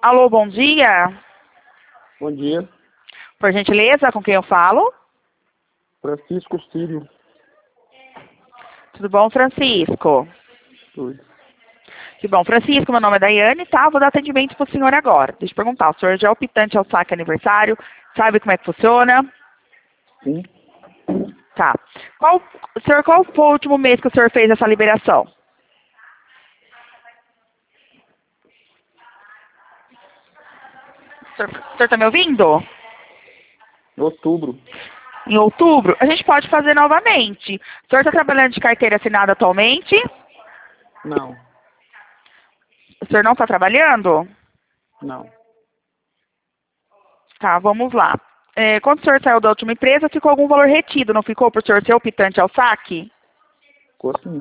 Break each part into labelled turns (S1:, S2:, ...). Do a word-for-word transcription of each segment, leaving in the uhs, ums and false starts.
S1: Alô, bom dia.
S2: Bom dia.
S1: Por gentileza, com quem eu falo?
S2: Francisco Círio.
S1: Tudo bom, Francisco?
S2: Tudo.
S1: Que bom. Francisco, meu nome é Daiane, tá? Vou dar atendimento pro senhor agora. Deixa eu perguntar, o senhor já é optante ao saque aniversário? Sabe como é que funciona?
S2: Sim.
S1: Tá. Qual, senhor, qual foi o último mês que o senhor fez essa liberação? O senhor, o senhor tá me ouvindo?
S2: Em outubro.
S1: Em outubro? A gente pode fazer novamente. O senhor está trabalhando de carteira assinada atualmente?
S2: Não.
S1: O senhor não está trabalhando?
S2: Não.
S1: Tá, vamos lá. É, quando o senhor saiu da última empresa, ficou algum valor retido, não ficou por o senhor ser optante ao saque?
S2: Ficou sim.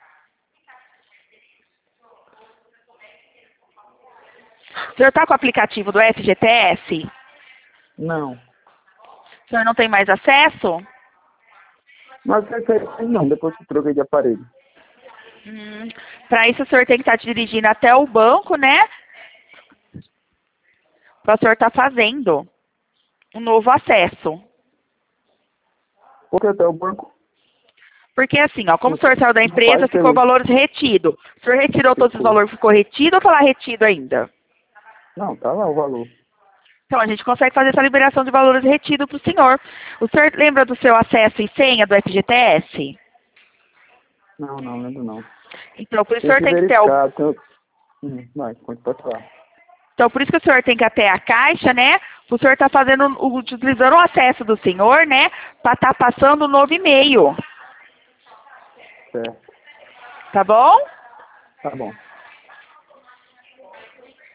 S1: O senhor está com o aplicativo do F G T S?
S2: Não.
S1: O senhor não tem mais acesso?
S2: Mas é não, depois que troquei de aparelho.
S1: Hum, Para isso, o senhor tem que estar dirigindo até o banco, né? Para o senhor estar fazendo um novo acesso.
S2: Por que até o banco?
S1: Porque assim, ó, como o senhor saiu da
S2: Não
S1: empresa,
S2: faz
S1: ficou
S2: pelo-
S1: valores retido. O senhor retirou todos os
S2: Ficou.
S1: valores, ficou retido ou está lá retido ainda?
S2: Não, tá lá o valor.
S1: Então, a gente consegue fazer essa liberação de valores retido para o senhor. O senhor lembra do seu acesso e senha do F G T S?
S2: Não, não, lembro não.
S1: Então, por isso o
S2: Tem
S1: senhor
S2: que
S1: tem que ter o...
S2: verificar. Tem... Hum, vai, pode passar.
S1: Então, por isso que o senhor tem que ir até a caixa, né? O senhor está fazendo, utilizando o acesso do senhor, né? Para estar passando o novo e-mail.
S2: Certo.
S1: Tá bom?
S2: Tá bom.